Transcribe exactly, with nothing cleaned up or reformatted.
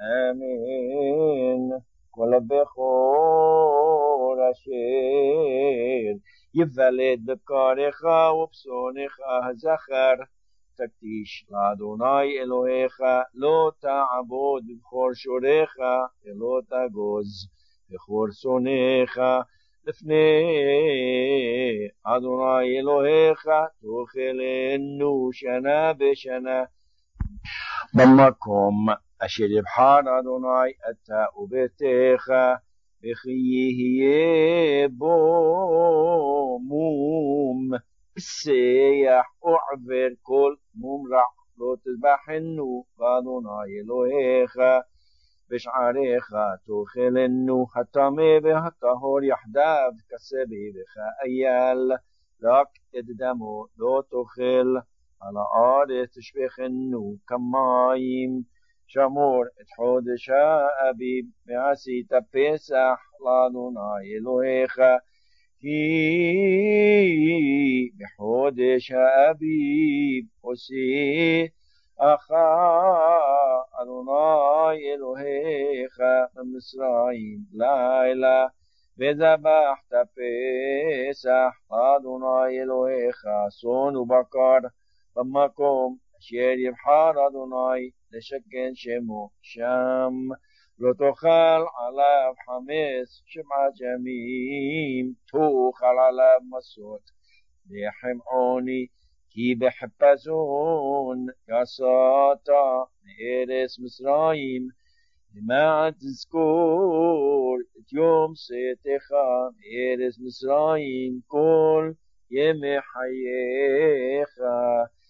אמן. כל הבכור אשר יוולד בבקרך ובשונך הזכר, תקדיש לאדוני אלוהיך, לא תעבוד בבכור שורך, ולא תגוז בכור שונאיך. לפני אדוני אלוהיך תאכלנו שנה בשנה במקום אשר יבחר אדוני אתה וביתך, וכי יהיה בו מום פסח או עבר כל מום רע, לא תזבחנו באדוני אלוהיך. בשעריך תאכלנו הטמא והטהור יחדיו, כסבי וכאייל, רק את דמו לא תאכל, על הארץ תשפכנו כמים. שמור את חודש האביב ועשית פסח לאדוני אלוהיך, כי בחודש האביב הוציא אדוני אלוהיך במצרים לילה, וזבחת פסח לאדוני אלוהיך צאן ובקר במקום אשר יבחר אדוני לשכן שמו שם. לא תאכל עליו חמץ שבעת ימים, תאכל עליו מסות לחם עוני, כי בחיפזון יצאת מארץ מצרים, למען תזכור את יום צאתך מארץ מצרים כל ימי חייך.